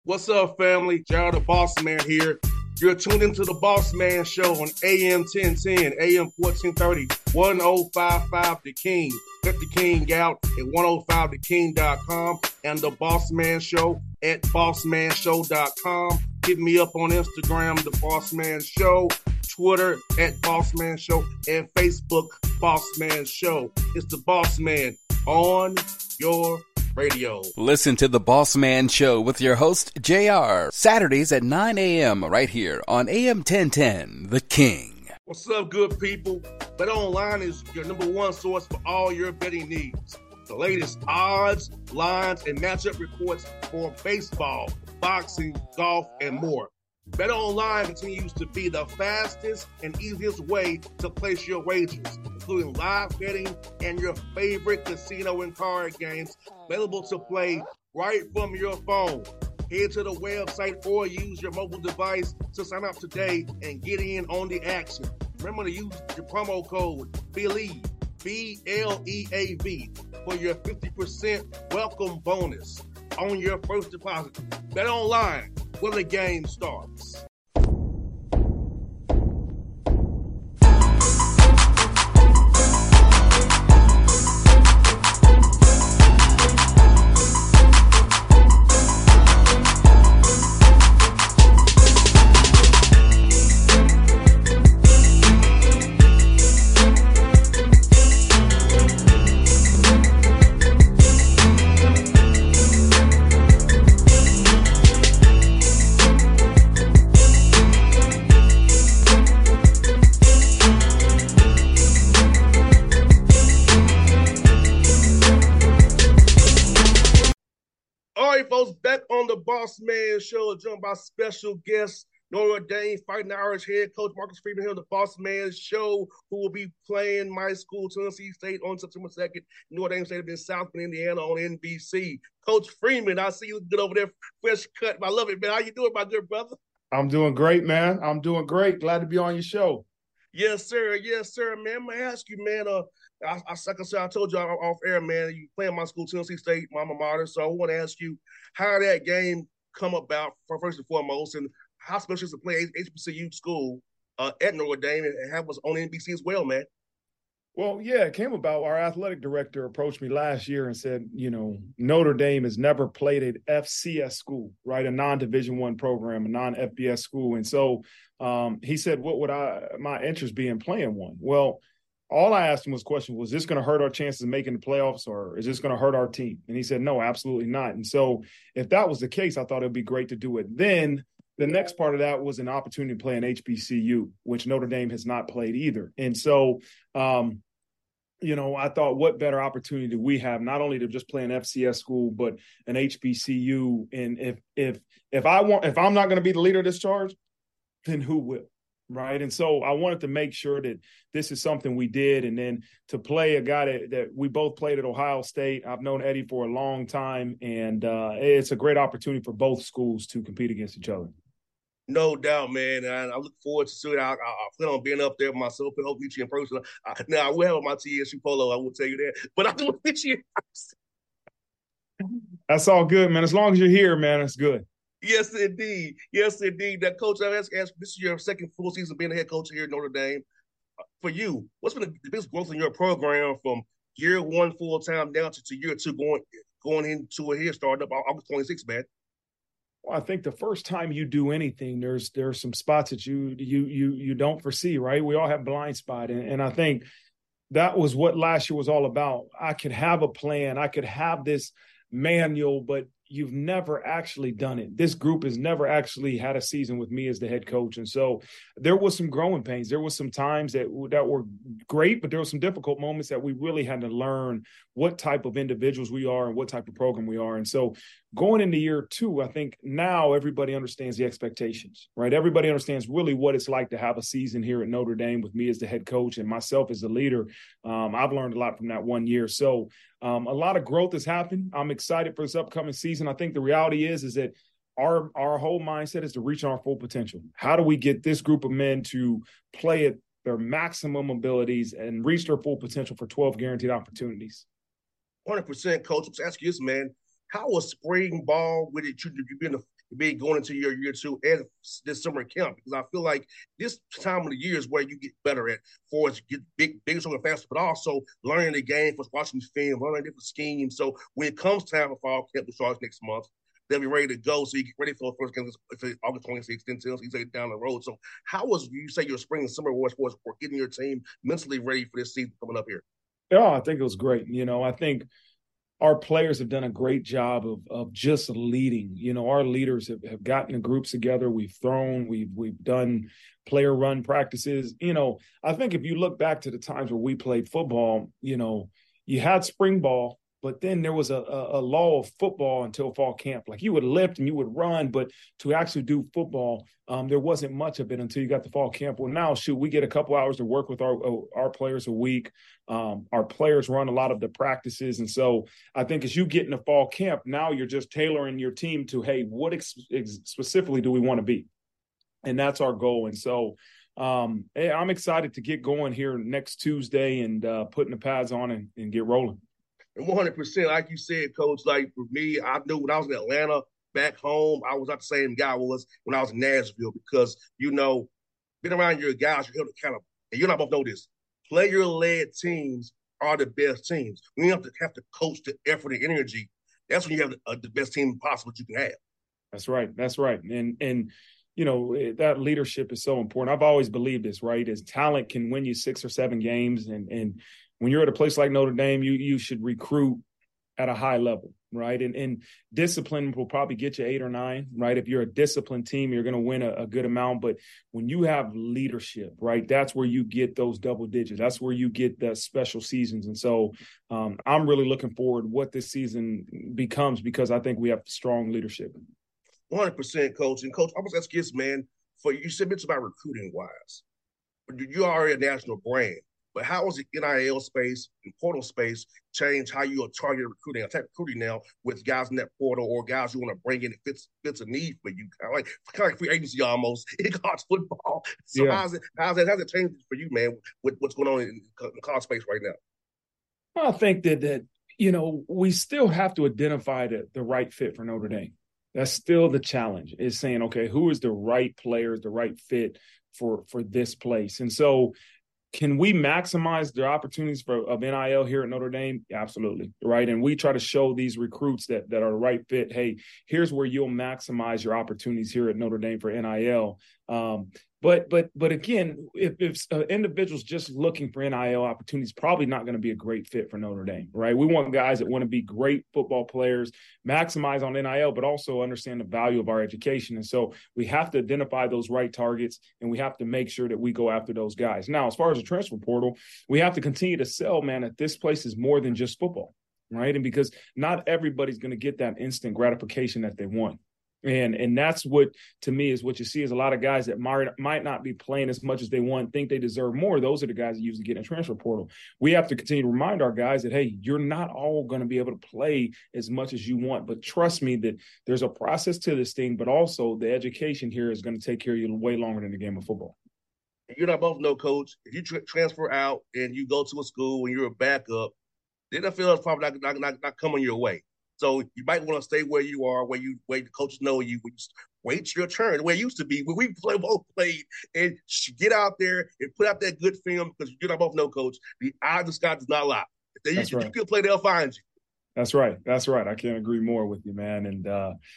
What's up, family? Gerald the Boss Man here. You're tuned into the Boss Man Show on AM 1010, AM 1430, 1055 The King. Let the King out at 105theking.com and the Boss Man Show at bossmanshow.com. Hit me up on Instagram, The Boss Man Show, Twitter at Boss Man Show, and Facebook, Boss Man Show. It's the Boss Man on your radio. Listen to The Boss Man Show with your host, JR, Saturdays at 9 a.m. right here on AM 1010, The King. What's up, good people? BetOnline is your number one source for all your betting needs. The latest odds, lines, and matchup reports for baseball, boxing, golf, and more. BetOnline continues to be the fastest and easiest way to place your wagers, including live betting and your favorite casino and card games available to play right from your phone. Head to the website or use your mobile device to sign up today and get in on the action. Remember to use your promo code BELIEVE, BLEAV, for your 50% welcome bonus on your first deposit. BetOnline, where the game starts. Folks, back on the Boss Man Show, joined by special guest Notre Dame Fighting Irish head coach Marcus Freeman here on the Boss Man Show, who will be playing my school, Tennessee State, on September 2nd. Notre Dame State in South Bend, Indiana on NBC. Coach Freeman, I see you good over there, fresh cut. I love it, man. How you doing, my good brother? I'm doing great, man. I'm doing great. Glad to be on your show. Yes, sir. Yes, sir, man. I'm going to ask you, man, like I said, I told you off air, man, you playing my school, Tennessee State, my alma mater. So I want to ask you how that game come about, first and foremost, and how special is to play HBCU school at Notre Dame and have us on NBC as well, man. Well, yeah, it came about. Our athletic director approached me last year and said, Notre Dame has never played at FCS school, right? A non-Division I program, a non-FBS school. And so he said, what would my interest be in playing one? Well, all I asked him was this going to hurt our chances of making the playoffs, or is this going to hurt our team? And he said, no, absolutely not. And so if that was the case, I thought it would be great to do it. Then the next part of that was an opportunity to play an HBCU, which Notre Dame has not played either. And so, I thought, what better opportunity do we have, not only to just play an FCS school, but an HBCU. And if I'm not going to be the leader of this charge, then who will? Right. And so I wanted to make sure that this is something we did. And then to play a guy that we both played at Ohio State. I've known Eddie for a long time, and it's a great opportunity for both schools to compete against each other. No doubt, man. And I look forward to it. I plan on being up there myself and hope meet you in person. Now, I will have my TSU polo. I will tell you that. But I will meet you in person. That's all good, man. As long as you're here, man, it's good. Yes, indeed. Yes, indeed. That coach, I asked, this is your second full season being a head coach here at Notre Dame. For you, what's been the biggest growth in your program from year one full time down to year two going into a here starting up August 26th, man? Well, I think the first time you do anything, there's some spots that you don't foresee, right? We all have blind spot, and I think that was what last year was all about. I could have a plan, I could have this manual, but you've never actually done it. This group has never actually had a season with me as the head coach. And so there was some growing pains. There was some times that were great, but there were some difficult moments that we really had to learn what type of individuals we are and what type of program we are. And so going into year two, I think now everybody understands the expectations, right? Everybody understands really what it's like to have a season here at Notre Dame with me as the head coach and myself as the leader. I've learned a lot from that 1 year. So a lot of growth has happened. I'm excited for this upcoming season. I think the reality is that our whole mindset is to reach our full potential. How do we get this group of men to play at their maximum abilities and reach their full potential for 12 guaranteed opportunities? 100%, Coach. Let's ask you this, man. How was spring ball with it? You being being going into your year two and this summer camp, because I feel like this time of the year is where you get better at for us get bigger, stronger, faster, but also learning the game, for watching film, learning different schemes. So when it comes time for fall camp, which starts next month, they'll be ready to go. So you get ready for the first game August 26th until you say down the road. So how was you say your spring and summer was for getting your team mentally ready for this season coming up here? Yeah, I think it was great. I think our players have done a great job of just leading. Our leaders have gotten the groups together. We've thrown, we've done player run practices. I think if you look back to the times where we played football, you had spring ball, but then there was a lull of football until fall camp. Like you would lift and you would run, but to actually do football, there wasn't much of it until you got to fall camp. Well, now, we get a couple hours to work with our players a week. Our players run a lot of the practices. And so I think as you get into fall camp, now you're just tailoring your team to, hey, what specifically do we want to be? And that's our goal. And so hey, I'm excited to get going here next Tuesday and putting the pads on and get rolling. And 100%, like you said, Coach, like for me, I knew when I was in Atlanta, back home, I was not the same guy I was when I was in Nashville because, being around your guys, you're held accountable. And you and I both know this. Player-led teams are the best teams. When you have to coach the effort and energy, that's when you have the best team possible you can have. That's right. And that leadership is so important. I've always believed this, right? As talent can win you 6 or 7 games, and when you're at a place like Notre Dame, you should recruit at a high level, right? And discipline will probably get you 8 or 9, right? If you're a disciplined team, you're going to win a good amount. But when you have leadership, right, that's where you get those double digits. That's where you get the special seasons. And so I'm really looking forward to what this season becomes because I think we have strong leadership. 100%, Coach. And, Coach, I was asking this, man, you said it's about recruiting-wise. You are a national brand. But how has the NIL space and portal space changed how you are targeting recruiting? I take recruiting now with guys in that portal or guys you want to bring in that fits a need for you, kind of like free agency almost in college football. So yeah. How's it changed for you, man, with what's going on in college space right now? I think that we still have to identify the right fit for Notre Dame. That's still the challenge, is saying, okay, who is the right players, the right fit for this place? And so can we maximize the opportunities of NIL here at Notre Dame? Absolutely, right? And we try to show these recruits that are the right fit, hey, here's where you'll maximize your opportunities here at Notre Dame for NIL. But again, if an individual's just looking for NIL opportunities, probably not going to be a great fit for Notre Dame, right? We want guys that want to be great football players, maximize on NIL, but also understand the value of our education. And so we have to identify those right targets, and we have to make sure that we go after those guys. Now, as far as the transfer portal, we have to continue to sell, man, that this place is more than just football, right? And because not everybody's going to get that instant gratification that they want. And that's what, to me, is what you see is a lot of guys that might not be playing as much as they want, think they deserve more. Those are the guys that usually get in a transfer portal. We have to continue to remind our guys that, hey, you're not all going to be able to play as much as you want. But trust me that there's a process to this thing, but also the education here is going to take care of you way longer than the game of football. You and I both know, Coach, if you transfer out and you go to a school and you're a backup, the NFL is probably not coming your way. So you might want to stay where you are, where the coaches know you. Wait your turn, the way it used to be when we both played, and get out there and put out that good film because you and I both know, Coach, the eye of the sky does not lie. If you can play, they'll find you. That's right. I can't agree more with you, man. And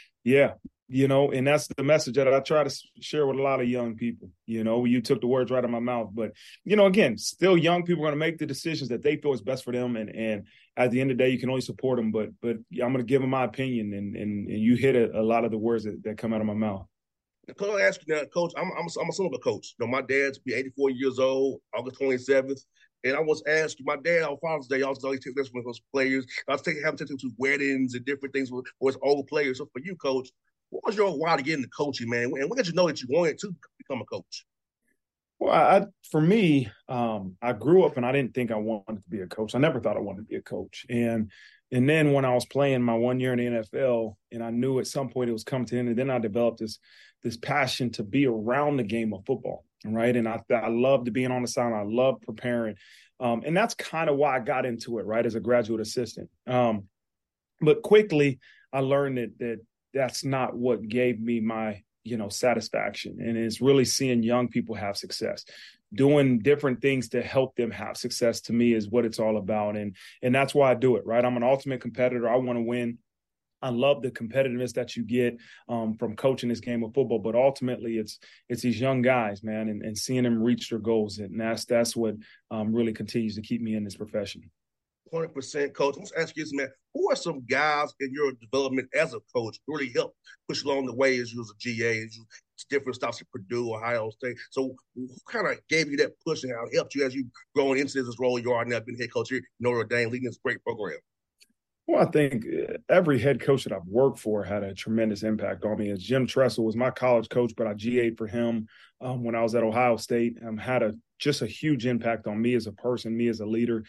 and that's the message that I try to share with a lot of young people. You took the words right out of my mouth. But, again, still young people are going to make the decisions that they feel is best for them. And at the end of the day, you can only support them. But I'm going to give them my opinion. And you hit a lot of the words that come out of my mouth. Coach, I ask you now, Coach, I'm a son of a coach. My dad's be 84 years old, August 27th. And I was asked, my dad on Father's Day also always takes this from those players. I was having to take to weddings and different things with his old players. So for you, Coach, what was your why to get into coaching, man? And when did you know that you wanted to become a coach? Well, for me, I grew up and I didn't think I wanted to be a coach. I never thought I wanted to be a coach. And then when I was playing my 1 year in the NFL, and I knew at some point it was coming to an end, and then I developed this passion to be around the game of football, right? And I loved being on the sideline. I loved preparing. And that's kind of why I got into it, right, as a graduate assistant. But quickly, I learned that that's not what gave me my, satisfaction. And it's really seeing young people have success. Doing different things to help them have success, to me, is what it's all about. And that's why I do it, right? I'm an ultimate competitor. I want to win. I love the competitiveness that you get from coaching this game of football, but ultimately it's these young guys, man, and seeing them reach their goals. And that's what really continues to keep me in this profession. 100%, Coach. Let's ask you this, man. Who are some guys in your development as a coach who really helped push along the way as you was a GA, as you different stops at Purdue, Ohio State? So who kind of gave you that push and how it helped you as you growing into this role you are now, being head coach here, Notre Dame, leading this great program? Well, I think every head coach that I've worked for had a tremendous impact on me. As Jim Tressel was my college coach, but I GA'd for him when I was at Ohio State. Had just a huge impact on me as a person, me as a leader.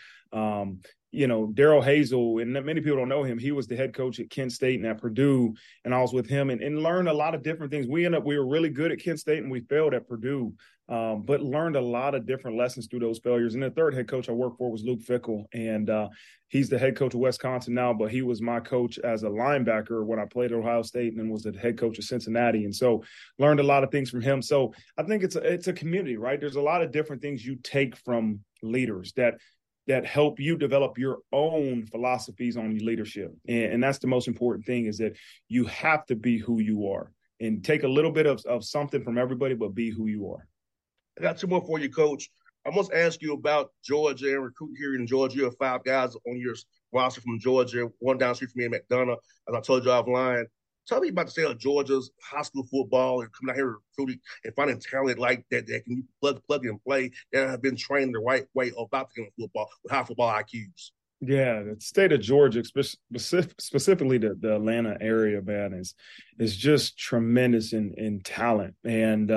Daryl Hazel, and many people don't know him. He was the head coach at Kent State and at Purdue, and I was with him and learned a lot of different things. We were really good at Kent State and we failed at Purdue, but learned a lot of different lessons through those failures. And the third head coach I worked for was Luke Fickell, and he's the head coach of Wisconsin now, but he was my coach as a linebacker when I played at Ohio State, and then was the head coach of Cincinnati. And so learned a lot of things from him. So I think it's a community, right? There's a lot of different things you take from leaders that help you develop your own philosophies on leadership. And that's the most important thing, is that you have to be who you are and take a little bit of something from everybody, but be who you are. I got two more for you, Coach. I must ask you about Georgia and recruiting here in Georgia. You have 5 guys on your roster from Georgia, one down the street from me in McDonough, as I told you offline. Tell me about the state of Georgia's high school football and coming out here recruiting and finding talent like that can plug and play, that have been trained the right way about the game of football with high football IQs. Yeah, the state of Georgia, specifically the Atlanta area, man, is just tremendous in talent. And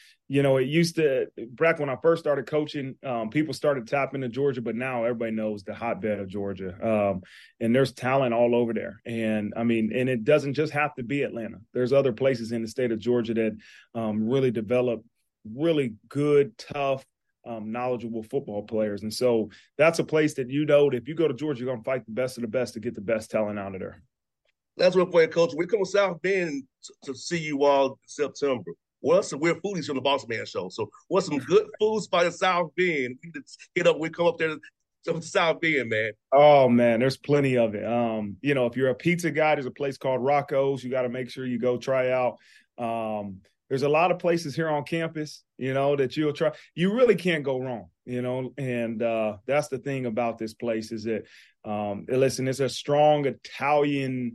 it used to, back when I first started coaching, people started tapping to Georgia, but now everybody knows the hotbed of Georgia. And there's talent all over there. And and it doesn't just have to be Atlanta. There's other places in the state of Georgia that really develop really good, tough, knowledgeable football players. And so that's a place that, that if you go to Georgia, you're going to fight the best of the best to get the best talent out of there. That's what for you, Coach. We come to South Bend to see you all in September. Well, we're foodies from the Boss Man Show. So what's some good food spot in South Bend? We come up there to South Bend, man. Oh, man, there's plenty of it. If you're a pizza guy, there's a place called Rocco's. You got to make sure you go try out. There's a lot of places here on campus, that you'll try. You really can't go wrong, and that's the thing about this place, is that, listen, it's a strong Italian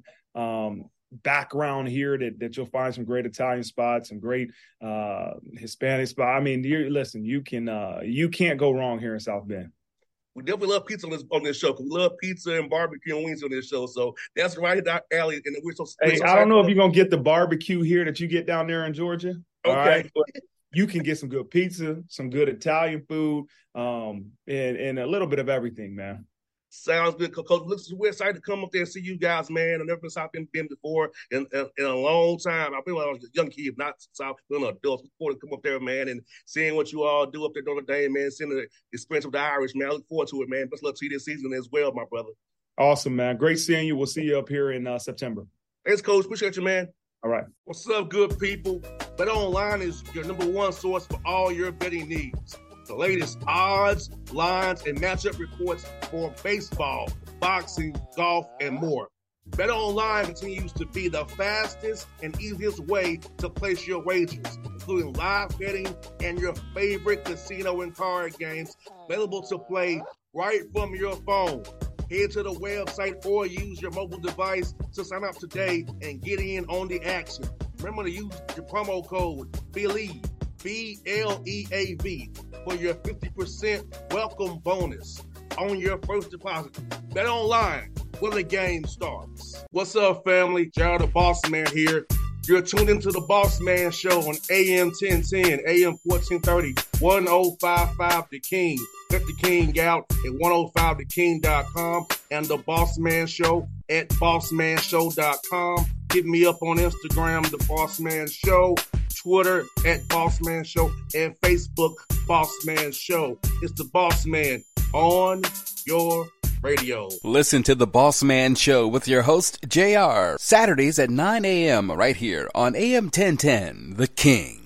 background here that you'll find some great Italian spots, some great Hispanic spots. You can't go wrong here in South Bend. We definitely love pizza on this show, because we love pizza and barbecue and wings on this show. So that's right in our alley. And I don't know if you're going to get the barbecue here that you get down there in Georgia. Okay. All right? But you can get some good pizza, some good Italian food, and a little bit of everything, man. Sounds good, Coach. We're excited to come up there and see you guys, man. I've never been to South Bend before in a long time. I've been when I was a young kid, not South Bend adults. Look forward to come up there, man, and seeing what you all do up there Notre Dame, man. Seeing the experience with the Irish, man. I look forward to it, man. Best luck to you this season as well, my brother. Awesome, man. Great seeing you. We'll see you up here in September. Thanks, Coach. Appreciate you, man. All right. What's up, good people? BetOnline is your #1 source for all your betting needs. The latest odds, lines, and matchup reports for baseball, boxing, golf, and more. BetOnline continues to be the fastest and easiest way to place your wagers, including live betting and your favorite casino and card games available to play right from your phone. Head to the website or use your mobile device to sign up today and get in on the action. Remember to use your promo code BELIEVE, BLEAV, for your 50% welcome bonus on your first deposit. BetOnline, where the game starts. What's up, family? Gerald the Boss Man here. You're tuned into the Boss Man Show on AM 1010, AM 1430, 1055 The King. Check The King out at 105theking.com and the Boss Man Show at bossmanshow.com. Hit me up on Instagram, The Boss Man Show, Twitter at Boss Man Show, and Facebook, Boss Man Show. It's the Boss Man on your Radio. Listen to the Boss Man Show with your host, JR, Saturdays at 9 a.m. right here on AM 1010, The King.